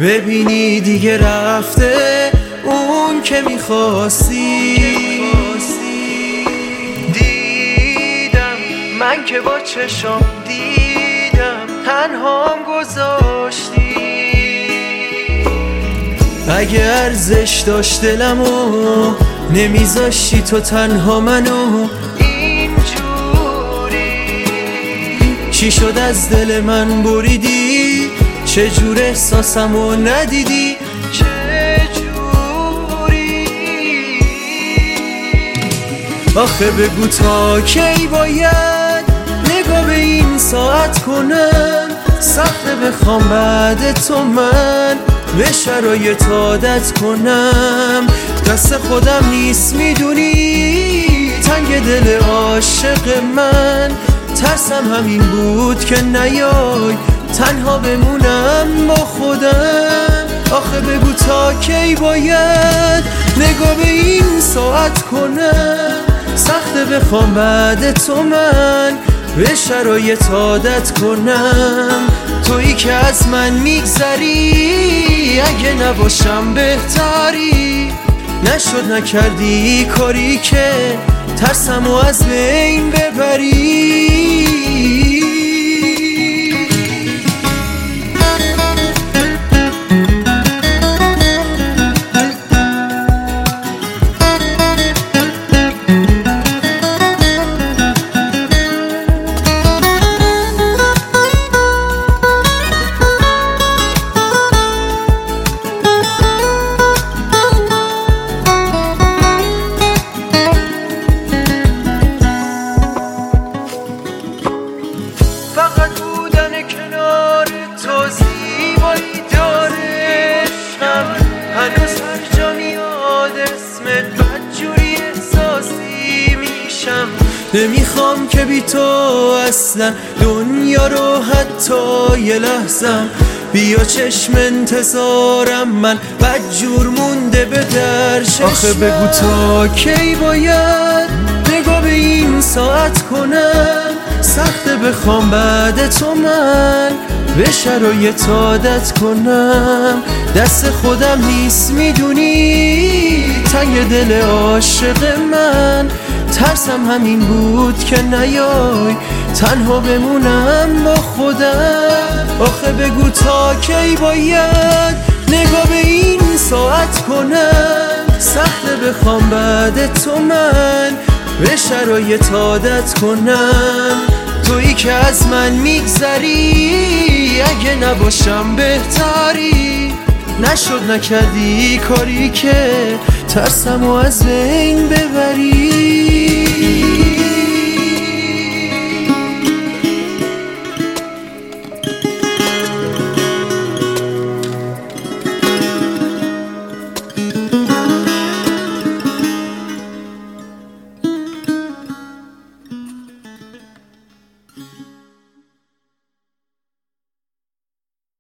ببینی دیگه رفته اون که میخواستی. دیدم من که با چشم دیدم تنهام گذاشتی. اگه ارزش داشت دلمو نمیذاشتی تو تنها منو اینجوری. چی شد از دل من بریدی؟ چجور احساسمو ندیدی؟ چجوری؟ آخه بگو تا کی باید نگاه به این ساعت کنم؟ سخته بخوام بعد تو من به شرایط عادت کنم. دست خودم نیست میدونی تنگ دل عاشق من. ترسم همین بود که نیای تنها بمونم با خودم. آخه بگو تا کی باید نگاه به این ساعت کنم؟ سخته بخوام بعد تو من به شرایط عادت کنم. تویی که از من میگذری اگه نباشم بهتری. نشد نکردی کاری که ترسمو از بین ببری. فقط بودن کنار تو زیبایی داره عشقم. هنوز هر جا میاد اسمت بدجوری احساسی میشم. نمیخوام که بی تو اصلا دنیا رو حتی یه لحظم. بیا چشم انتظارم من بدجور مونده به در چشمم. آخه بگو تا کی باید نگاه به این ساعت کنم؟ سخته بخوام بعد تو من به شرایط عادت کنم. دست خودم نیست میدونی تنگ دل عاشق من. ترسم همین بود که نیای تنها بمونم با خودم. آخه بگو تا کی باید نگاه به این ساعت کنم؟ سخته بخوام بعد تو من به شرایط عادت کنم. تویی که از من میگذری اگه نباشم بهتری. نشد نکردی کاری که ترسمو از بین ببری.